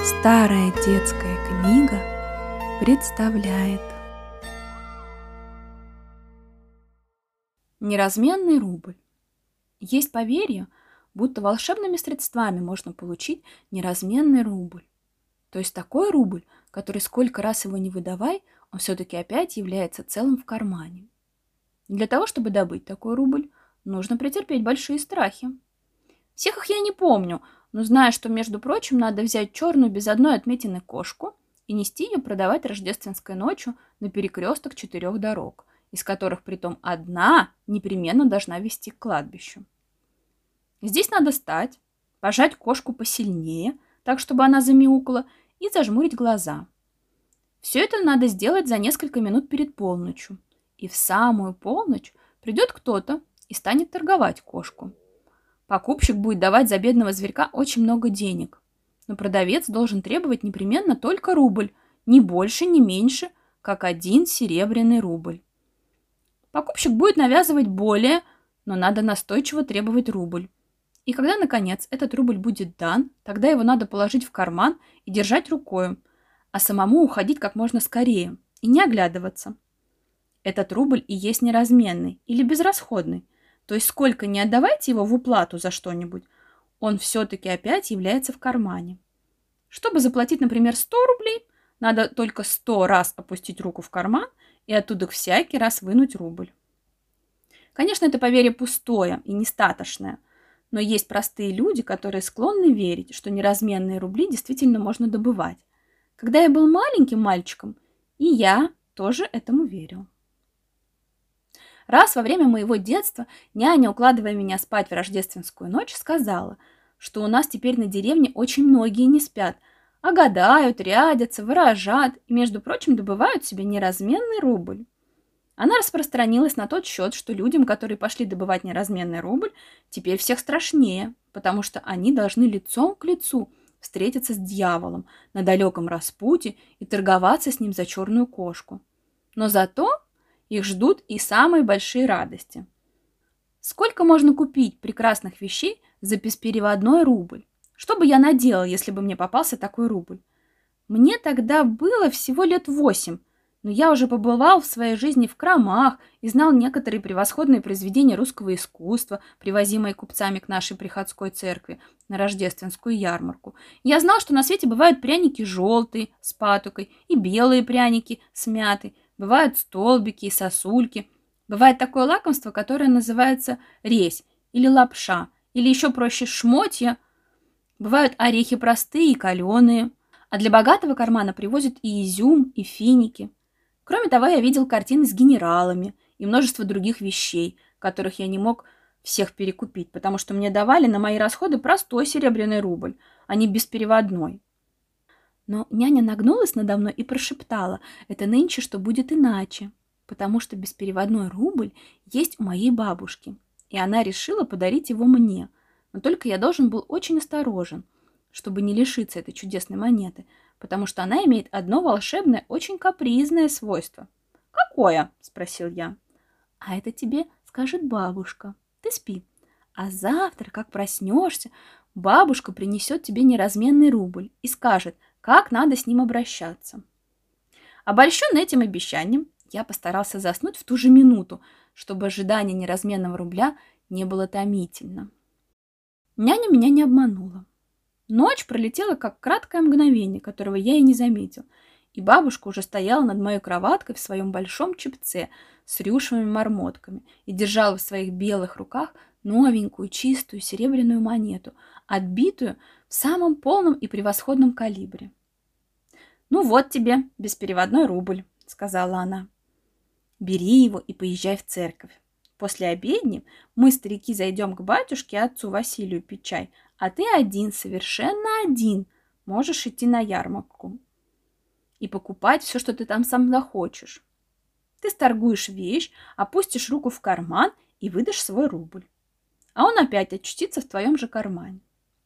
Старая детская книга представляет неразменный рубль. Есть поверье, будто волшебными средствами можно получить неразменный рубль. То есть такой рубль, который сколько раз его не выдавай, он все-таки опять является целым в кармане. Для того, чтобы добыть такой рубль, нужно претерпеть большие страхи. Всех их я не помню, но знаю, что, между прочим, надо взять черную без одной отметины кошку и нести ее продавать рождественской ночью на перекресток 4 дорог, из которых притом одна непременно должна вести к кладбищу. Здесь надо стать, пожать кошку посильнее, так, чтобы она замяукала, и зажмурить глаза. Все это надо сделать за несколько минут перед полночью. И в самую полночь придет кто-то и станет торговать кошку. Покупщик будет давать за бедного зверька очень много денег, но продавец должен требовать непременно только рубль, ни больше, ни меньше, как 1 серебряный рубль. Покупщик будет навязывать более, но надо настойчиво требовать рубль. И когда, наконец, этот рубль будет дан, тогда его надо положить в карман и держать рукою, а самому уходить как можно скорее и не оглядываться. Этот рубль и есть неразменный или безрасходный, то есть сколько не отдавайте его в уплату за что-нибудь, он все-таки опять является в кармане. Чтобы заплатить, например, 100 рублей, надо только 100 раз опустить руку в карман и оттуда всякий раз вынуть рубль. Конечно, это поверье пустое и нестаточное, но есть простые люди, которые склонны верить, что неразменные рубли действительно можно добывать. Когда я был маленьким мальчиком, и я тоже этому верил. Раз во время моего детства няня, укладывая меня спать в рождественскую ночь, сказала, что у нас теперь на деревне очень многие не спят, а гадают, рядятся, ворожат и, между прочим, добывают себе неразменный рубль. Она распространилась на тот счет, что людям, которые пошли добывать неразменный рубль, теперь всех страшнее, потому что они должны лицом к лицу встретиться с дьяволом на далеком распутье и торговаться с ним за черную кошку. Но зато их ждут и самые большие радости. Сколько можно купить прекрасных вещей за беспереводной рубль? Что бы я наделал, если бы мне попался такой рубль? Мне тогда было всего лет 8, но я уже побывал в своей жизни в крамах и знал некоторые превосходные произведения русского искусства, привозимые купцами к нашей приходской церкви на рождественскую ярмарку. Я знал, что на свете бывают пряники желтые с патокой и белые пряники с мятой, бывают столбики и сосульки. Бывает такое лакомство, которое называется резь или лапша, или еще проще шмотья. Бывают орехи простые и каленые. А для богатого кармана привозят и изюм, и финики. Кроме того, я видел картины с генералами и множество других вещей, которых я не мог всех перекупить, потому что мне давали на мои расходы простой серебряный рубль, а не беспереводной. Но няня нагнулась надо мной и прошептала: «Это нынче что будет иначе, потому что беспереводной рубль есть у моей бабушки, и она решила подарить его мне. Но только я должен был очень осторожен, чтобы не лишиться этой чудесной монеты, потому что она имеет одно волшебное, очень капризное свойство». «Какое?» – спросил я. «А это тебе скажет бабушка. Ты спи. А завтра, как проснешься, бабушка принесет тебе неразменный рубль и скажет, как надо с ним обращаться». Обольщенный этим обещанием, я постарался заснуть в ту же минуту, чтобы ожидание неразменного рубля не было томительно. Няня меня не обманула. Ночь пролетела как краткое мгновение, которого я и не заметил, и бабушка уже стояла над моей кроваткой в своем большом чепце с рюшевыми мормотками и держала в своих белых руках новенькую чистую серебряную монету, отбитую в самом полном и превосходном калибре. «Ну вот тебе беспереводной рубль», — сказала она. «Бери его и поезжай в церковь. После обедни мы, старики, зайдем к батюшке отцу Василию пить чай, а ты один, совершенно один, можешь идти на ярмарку и покупать все, что ты там сам захочешь. Ты сторгуешь вещь, опустишь руку в карман и выдашь свой рубль, а он опять очутится в твоем же кармане».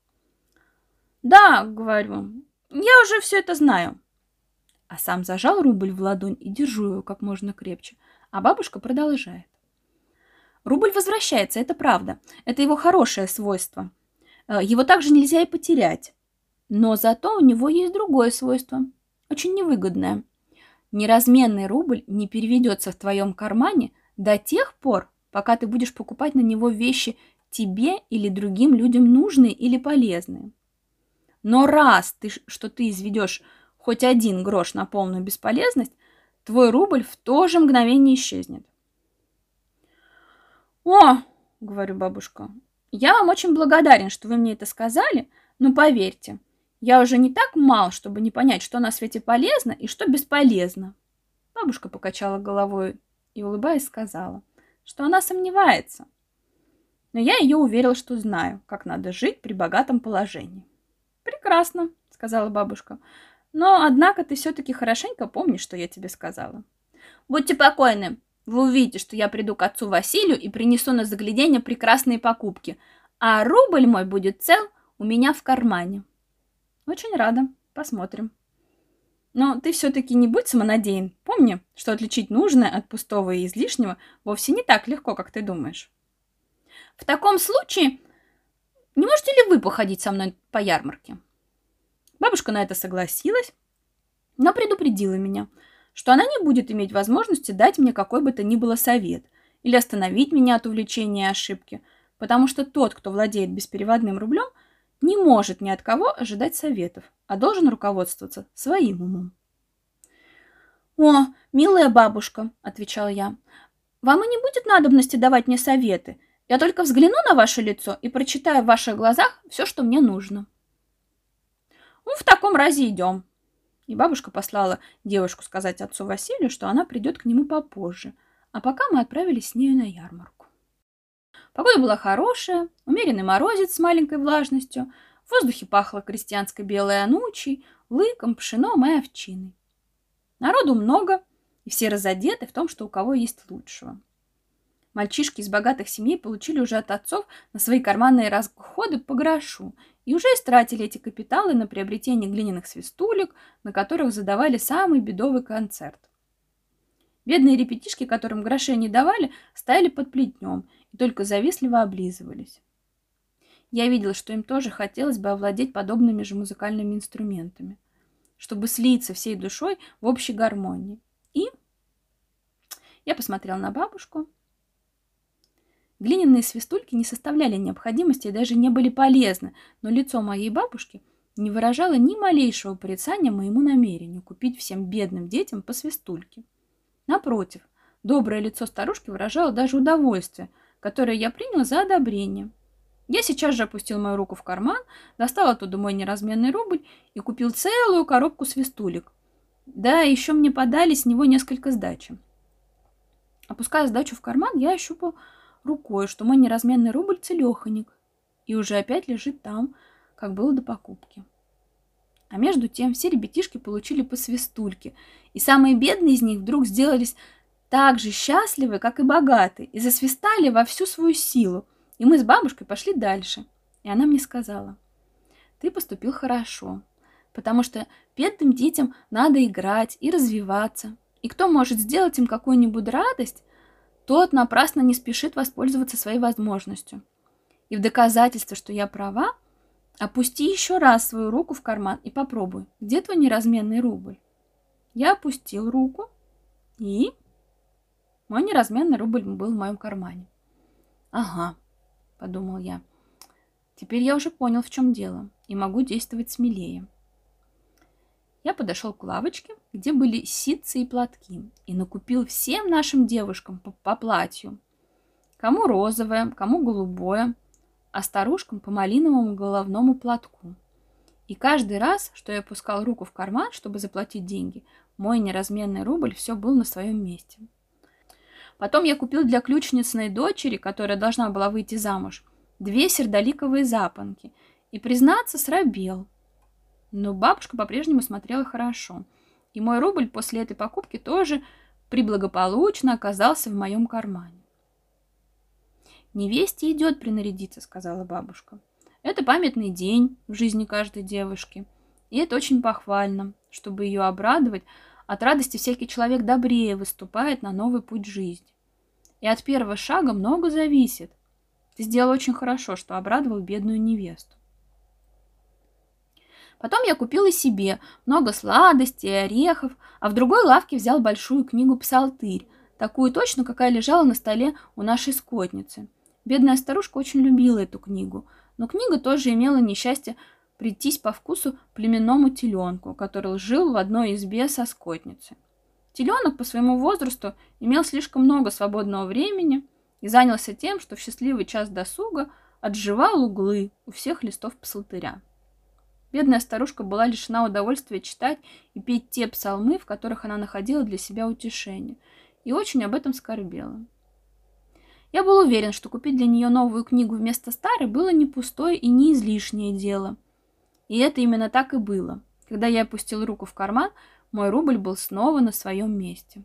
«Да, — говорю, — я уже все это знаю». А сам зажал рубль в ладонь и держу его как можно крепче, а бабушка продолжает. «Рубль возвращается, это правда, это его хорошее свойство. Его также нельзя и потерять. Но зато у него есть другое свойство, очень невыгодное. Неразменный рубль не переведется в твоем кармане до тех пор, пока ты будешь покупать на него вещи тебе или другим людям нужные или полезные. Но раз ты изведешь хоть 1 грош на полную бесполезность, твой рубль в то же мгновение исчезнет. «О, — говорю, бабушка, — я вам очень благодарен, что вы мне это сказали, но поверьте, я уже не так мал, чтобы не понять, что на свете полезно и что бесполезно». Бабушка покачала головой и, улыбаясь, сказала, что она сомневается. Но я ее уверила, что знаю, как надо жить при богатом положении. «Прекрасно, — сказала бабушка, — но, однако, ты все-таки хорошенько помнишь, что я тебе сказала. Будьте покойны, вы увидите, что я приду к отцу Василию и принесу на загляденье прекрасные покупки, а рубль мой будет цел у меня в кармане». «Очень рада, посмотрим. Но ты все-таки не будь самонадеян. Помни, что отличить нужное от пустого и излишнего вовсе не так легко, как ты думаешь. В таком случае, не можете ли вы походить со мной по ярмарке?» Бабушка на это согласилась, но предупредила меня, что она не будет иметь возможности дать мне какой бы то ни было совет или остановить меня от увлечения и ошибки, потому что тот, кто владеет беспереводным рублем, не может ни от кого ожидать советов, а должен руководствоваться своим умом. «О, милая бабушка, — отвечала я, — вам и не будет надобности давать мне советы. Я только взгляну на ваше лицо и прочитаю в ваших глазах все, что мне нужно». «Ну, в таком разе идем». И бабушка послала девушку сказать отцу Василию, что она придет к нему попозже, а пока мы отправились с нею на ярмарку. Погода была хорошая, умеренный морозец с маленькой влажностью, в воздухе пахло крестьянской белой анучей, лыком, пшеном и овчиной. Народу много, и все разодеты в том, что у кого есть лучшего. Мальчишки из богатых семей получили уже от отцов на свои карманные расходы по грошу и уже истратили эти капиталы на приобретение глиняных свистулек, на которых задавали самый бедовый концерт. Бедные ребятишки, которым грошей не давали, стояли под плетнем и только завистливо облизывались. Я видела, что им тоже хотелось бы овладеть подобными же музыкальными инструментами, чтобы слиться всей душой в общей гармонии. И я посмотрела на бабушку. Глиняные свистульки не составляли необходимости и даже не были полезны, но лицо моей бабушки не выражало ни малейшего порицания моему намерению купить всем бедным детям по свистульке. Напротив, доброе лицо старушки выражало даже удовольствие, которое я приняла за одобрение. Я сейчас же опустил мою руку в карман, достал оттуда мой неразменный рубль и купил целую коробку свистулек. Да, еще мне подали с него несколько сдачи. Опуская сдачу в карман, я ощупал рукой, что мой неразменный рубль целеханик и уже опять лежит там, как было до покупки. А между тем все ребятишки получили по свистульке, и самые бедные из них вдруг сделались так же счастливы, как и богатые, и засвистали во всю свою силу. И мы с бабушкой пошли дальше. И она мне сказала: «Ты поступил хорошо, потому что бедным детям надо играть и развиваться. И кто может сделать им какую-нибудь радость, тот напрасно не спешит воспользоваться своей возможностью. И в доказательство, что я права, опусти еще раз свою руку в карман и попробуй, где твой неразменный рубль». Я опустил руку, и мой неразменный рубль был в моем кармане. «Ага», — подумал я, — «теперь я уже понял, в чем дело, и могу действовать смелее». Я подошел к лавочке, где были ситцы и платки, и накупил всем нашим девушкам по платью. Кому розовое, кому голубое, а старушкам по малиновому головному платку. И каждый раз, что я опускал руку в карман, чтобы заплатить деньги, мой неразменный рубль все был на своем месте. Потом я купил для ключницыной дочери, которая должна была выйти замуж, 2 сердоликовые запонки, и, признаться, срабел. Но бабушка по-прежнему смотрела хорошо, и мой рубль после этой покупки тоже преблагополучно оказался в моем кармане. «Невесте идет принарядиться», — сказала бабушка. «Это памятный день в жизни каждой девушки, и это очень похвально. Чтобы ее обрадовать, от радости всякий человек добрее выступает на новый путь жизни. И от первого шага много зависит. Ты сделал очень хорошо, что обрадовал бедную невесту». Потом я купил и себе много сладостей и орехов, а в другой лавке взял большую книгу «Псалтырь», такую точно, какая лежала на столе у нашей скотницы. Бедная старушка очень любила эту книгу, но книга тоже имела несчастье прийтись по вкусу племенному теленку, который жил в одной избе со скотницей. Теленок по своему возрасту имел слишком много свободного времени и занялся тем, что в счастливый час досуга отжевал углы у всех листов псалтыря. Бедная старушка была лишена удовольствия читать и петь те псалмы, в которых она находила для себя утешение, и очень об этом скорбела. Я был уверен, что купить для нее новую книгу вместо старой было не пустое и не излишнее дело. И это именно так и было. Когда я опустил руку в карман, мой рубль был снова на своем месте.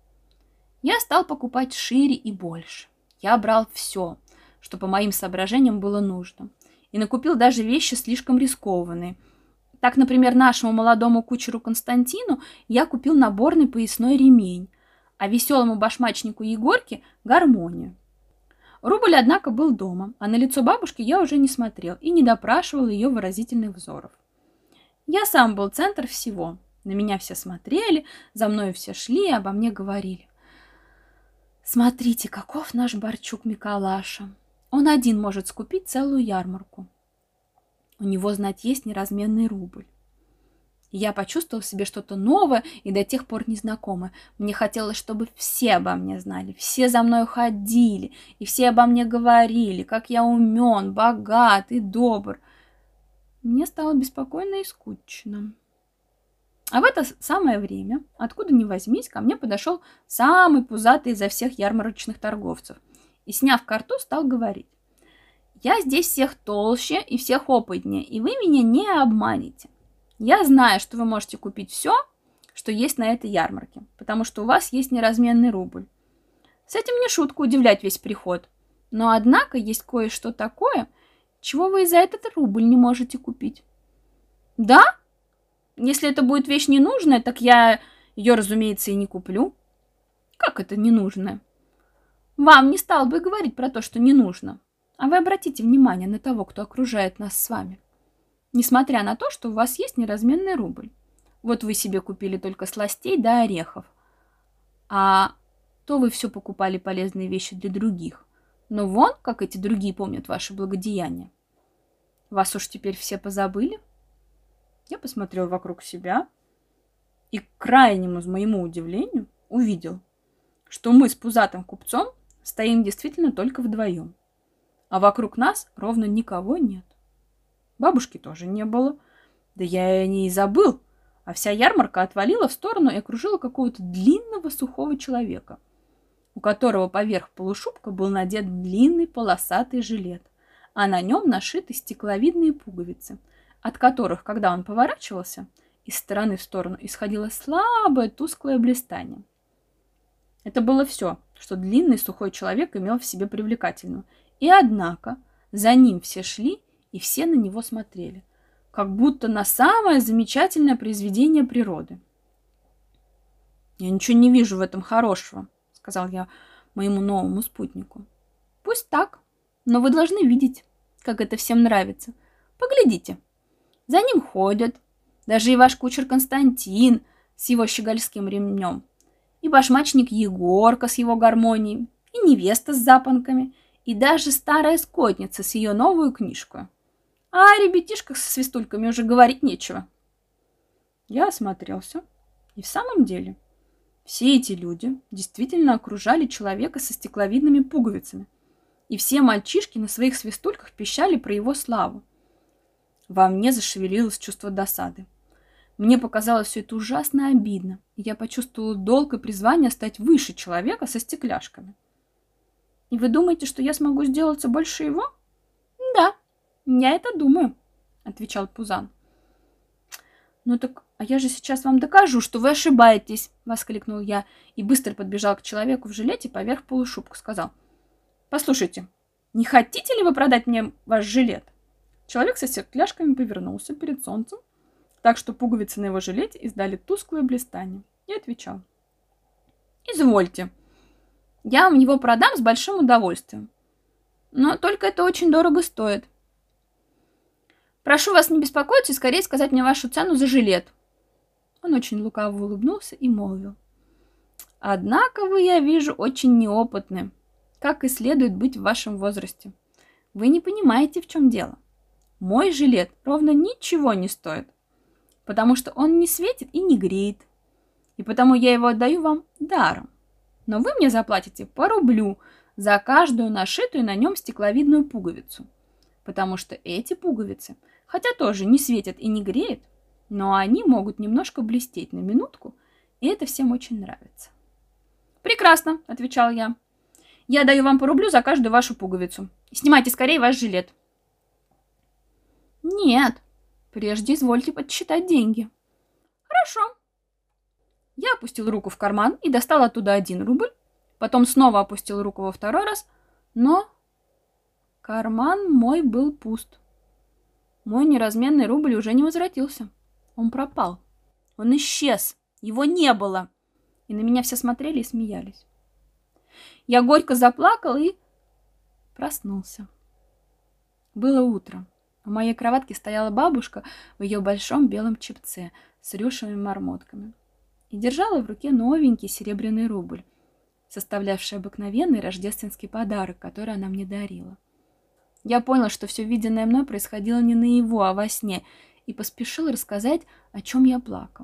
Я стал покупать шире и больше. Я брал все, что по моим соображениям было нужно. И накупил даже вещи слишком рискованные. Так, например, нашему молодому кучеру Константину я купил наборный поясной ремень, а веселому башмачнику Егорке – гармонию. Рубль, однако, был дома, а на лицо бабушки я уже не смотрел и не допрашивал ее выразительных взоров. Я сам был центр всего. На меня все смотрели, за мной все шли и обо мне говорили. Смотрите, каков наш Борчук Миколаша. Он один может скупить целую ярмарку. У него, знать, есть неразменный рубль. И я почувствовал в себе что-то новое и до тех пор незнакомое. Мне хотелось, чтобы все обо мне знали, все за мной ходили, и все обо мне говорили, как я умен, богат и добр. Мне стало беспокойно и скучно. А в это самое время, откуда ни возьмись, ко мне подошел самый пузатый изо всех ярмарочных торговцев и, сняв карту, стал говорить: «Я здесь всех толще и всех опытнее, и вы меня не обманете. Я знаю, что вы можете купить все, что есть на этой ярмарке, потому что у вас есть неразменный рубль. С этим не шутка удивлять весь приход. Но, однако, есть кое-что такое, чего вы и за этот рубль не можете купить». «Да? Если это будет вещь ненужная, так я ее, разумеется, и не куплю». «Как это ненужная?» «Вам не стал бы говорить про то, что не нужно. А вы обратите внимание на того, кто окружает нас с вами. Несмотря на то, что у вас есть неразменный рубль. Вот вы себе купили только сластей да орехов. А то вы все покупали полезные вещи для других. Но вон, как эти другие помнят ваши благодеяния. Вас уж теперь все позабыли?» Я посмотрел вокруг себя и, к крайнему моему удивлению, увидел, что мы с пузатым купцом стоим действительно только вдвоем, а вокруг нас ровно никого нет. Бабушки тоже не было, да я о ней и забыл, а вся ярмарка отвалила в сторону и окружила какого-то длинного сухого человека, у которого поверх полушубка был надет длинный полосатый жилет, а на нем нашиты стекловидные пуговицы, от которых, когда он поворачивался, из стороны в сторону исходило слабое тусклое блистание. Это было все, что длинный сухой человек имел в себе привлекательного. И однако за ним все шли и все на него смотрели, как будто на самое замечательное произведение природы. «Я ничего не вижу в этом хорошего», — сказал я моему новому спутнику. «Пусть так, но вы должны видеть, как это всем нравится. Поглядите, за ним ходят, даже и ваш кучер Константин с его щегольским ремнем, и башмачник Егорка с его гармонией, и невеста с запонками, и даже старая скотница с ее новую книжкой. А о ребятишках со свистульками уже говорить нечего». Я осмотрелся, и в самом деле все эти люди действительно окружали человека со стекловидными пуговицами, и все мальчишки на своих свистульках пищали про его славу. Во мне зашевелилось чувство досады. Мне показалось все это ужасно обидно, и я почувствовала долг и призвание стать выше человека со стекляшками. «И вы думаете, что я смогу сделаться больше его?» «Да, я это думаю», — отвечал Пузан. «Ну так, а я же сейчас вам докажу, что вы ошибаетесь», — воскликнул я и быстро подбежал к человеку в жилете поверх полушубка, сказал: «Послушайте, не хотите ли вы продать мне ваш жилет?» Человек со стекляшками повернулся перед солнцем, так что пуговицы на его жилете издали тусклое блистание, и отвечал: «Извольте, я вам его продам с большим удовольствием, но только это очень дорого стоит». Прошу вас не беспокоиться и скорее сказать мне вашу цену за жилет». Он очень лукаво улыбнулся и молвил: «Однако вы, я вижу, очень неопытны, как и следует быть в вашем возрасте. Вы не понимаете, в чем дело. Мой жилет ровно ничего не стоит, потому что он не светит и не греет, и потому я его отдаю вам даром. Но вы мне заплатите по рублю за каждую нашитую на нем стекловидную пуговицу, потому что эти пуговицы, хотя тоже не светят и не греют, но они могут немножко блестеть на минутку, и это всем очень нравится». «Прекрасно», — отвечал я. «Я даю вам по рублю за каждую вашу пуговицу. Снимайте скорее ваш жилет». «Нет, прежде извольте подсчитать деньги». «Хорошо». Я опустил руку в карман и достал оттуда 1 рубль, потом снова опустил руку во второй раз, но карман мой был пуст. Мой неразменный рубль уже не возвратился. Он пропал. Он исчез. Его не было. И на меня все смотрели и смеялись. Я горько заплакал и проснулся. Было утро. У моей кроватки стояла бабушка в ее большом белом чепце с рюшевыми мармотками и держала в руке новенький серебряный рубль, составлявший обыкновенный рождественский подарок, который она мне дарила. Я понял, что все виденное мной происходило не наяву, а во сне, и поспешил рассказать, о чем я плакал.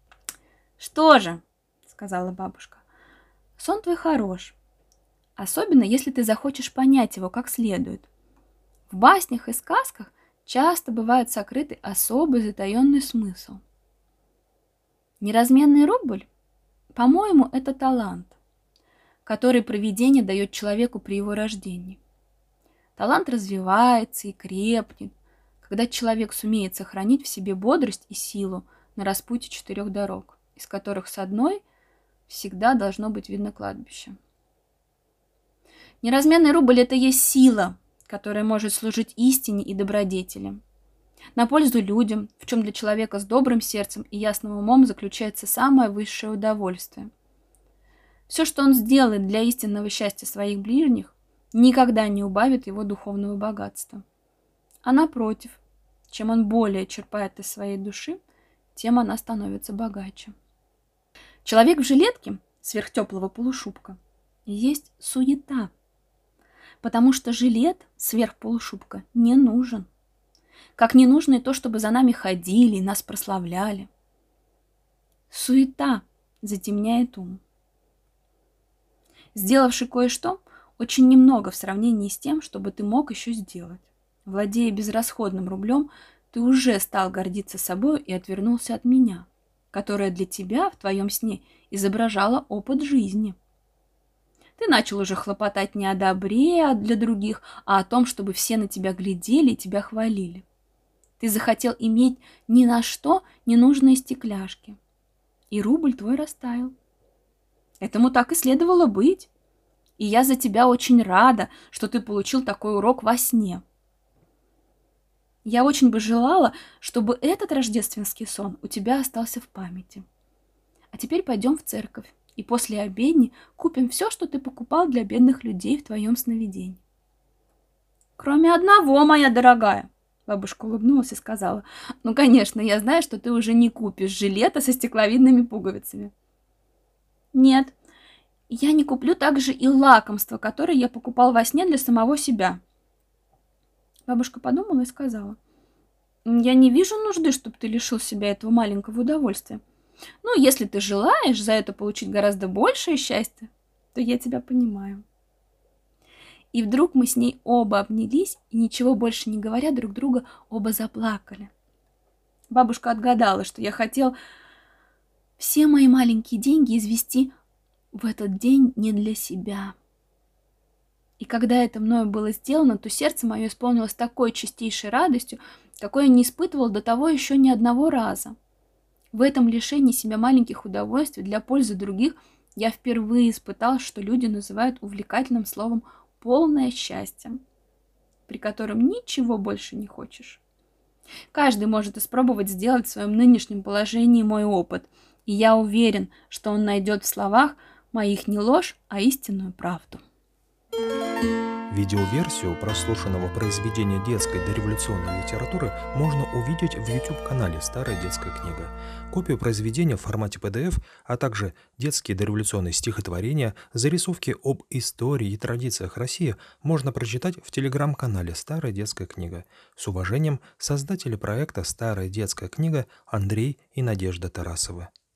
«Что же?» — сказала бабушка. «Сон твой хорош, особенно если ты захочешь понять его как следует. В баснях и сказках часто бывает сокрытый особый затаенный смысл. Неразменный рубль, по-моему, это талант, который провидение дает человеку при его рождении. Талант развивается и крепнет, когда человек сумеет сохранить в себе бодрость и силу на распутье 4 дорог, из которых с одной всегда должно быть видно кладбище. Неразменный рубль — это есть сила, которая может служить истине и добродетели, на пользу людям, в чем для человека с добрым сердцем и ясным умом заключается самое высшее удовольствие. Все, что он сделает для истинного счастья своих ближних, никогда не убавит его духовного богатства. А напротив, чем он более черпает из своей души, тем она становится богаче. Человек в жилетке сверхтеплого полушубка есть суета, потому что жилет сверх полушубка не нужен. Как не нужно и то, чтобы за нами ходили и нас прославляли. Суета затемняет ум. Сделавши кое-что, очень немного в сравнении с тем, что бы ты мог еще сделать. Владея безрасходным рублем, ты уже стал гордиться собой и отвернулся от меня, которая для тебя в твоем сне изображала опыт жизни. Ты начал уже хлопотать не о добре для других, а о том, чтобы все на тебя глядели и тебя хвалили. Ты захотел иметь ни на что ненужные стекляшки, и рубль твой растаял. Этому так и следовало быть, и я за тебя очень рада, что ты получил такой урок во сне. Я очень бы желала, чтобы этот рождественский сон у тебя остался в памяти. А теперь пойдем в церковь, и после обедни купим все, что ты покупал для бедных людей в твоем сновидении. Кроме одного, моя дорогая. Бабушка улыбнулась и сказала: «Ну, конечно, я знаю, что ты уже не купишь жилета со стекловидными пуговицами». «Нет, я не куплю также и лакомство, которое я покупал во сне для самого себя». Бабушка подумала и сказала: «Я не вижу нужды, чтобы ты лишил себя этого маленького удовольствия. Ну, если ты желаешь за это получить гораздо большее счастье, то я тебя понимаю». И вдруг мы с ней оба обнялись, и, ничего больше не говоря друг друга, оба заплакали. Бабушка отгадала, что я хотел все мои маленькие деньги извести в этот день не для себя. И когда это мною было сделано, то сердце мое исполнилось такой чистейшей радостью, какой я не испытывал до того еще ни одного раза. В этом лишении себя маленьких удовольствий для пользы других я впервые испытал, что люди называют увлекательным словом «полное счастье», при котором ничего больше не хочешь. Каждый может испробовать сделать в своем нынешнем положении мой опыт, и я уверен, что он найдет в словах моих не ложь, а истинную правду. Видеоверсию прослушанного произведения детской дореволюционной литературы можно увидеть в YouTube-канале «Старая детская книга». Копию произведения в формате PDF, а также детские дореволюционные стихотворения, зарисовки об истории и традициях России можно прочитать в телеграм-канале «Старая детская книга». С уважением, создатели проекта «Старая детская книга» Андрей и Надежда Тарасовы.